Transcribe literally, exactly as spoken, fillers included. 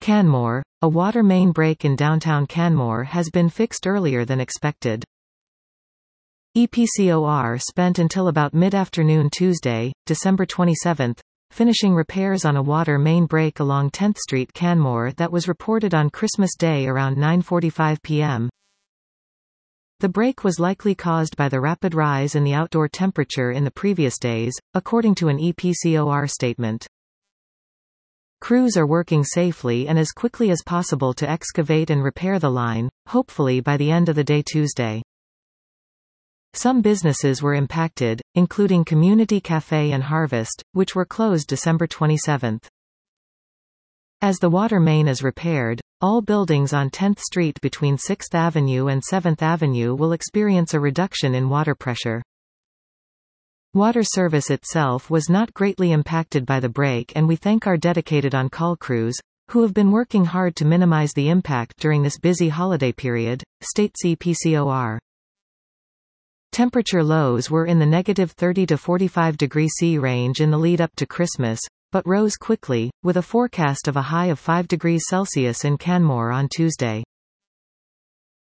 Canmore, a water main break in downtown Canmore has been fixed earlier than expected. E P C O R spent until about mid-afternoon Tuesday, December twenty-seventh, finishing repairs on a water main break along tenth Street Canmore that was reported on Christmas Day around nine forty-five p m The break was likely caused by the rapid rise in the outdoor temperature in the previous days, according to an E P C O R statement. Crews are working safely and as quickly as possible to excavate and repair the line, hopefully by the end of the day Tuesday. Some businesses were impacted, including Community Cafe and Harvest, which were closed December twenty-seventh. As the water main is repaired, all buildings on tenth Street between sixth Avenue and seventh Avenue will experience a reduction in water pressure. Water service itself was not greatly impacted by the break, and we thank our dedicated on-call crews, who have been working hard to minimize the impact during this busy holiday period, states E P C O R. Temperature lows were in the negative thirty to forty-five degree C range in the lead up to Christmas, but rose quickly, with a forecast of a high of five degrees Celsius in Canmore on Tuesday.